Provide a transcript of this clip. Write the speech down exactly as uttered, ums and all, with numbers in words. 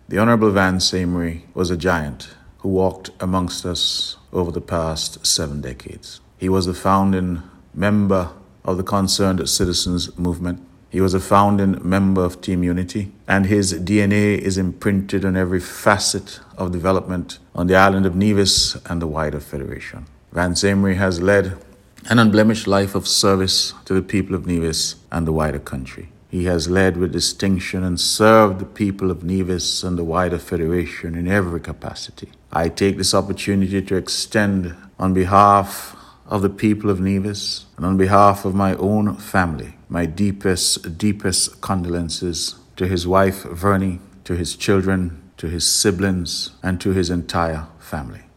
The Honorable Vance Amory was a giant who walked amongst us over the past seven decades. He was a founding member of the Concerned Citizens Movement. He was a founding member of Team Unity, and his D N A is imprinted on every facet of development on the island of Nevis and the wider Federation. Vance Amory has led an unblemished life of service to the people of Nevis and the wider country. He has led with distinction and served the people of Nevis and the wider Federation in every capacity. I take this opportunity to extend, on behalf of the people of Nevis and on behalf of my own family, my deepest, deepest condolences to his wife, Vernie, to his children, to his siblings, and to his entire family.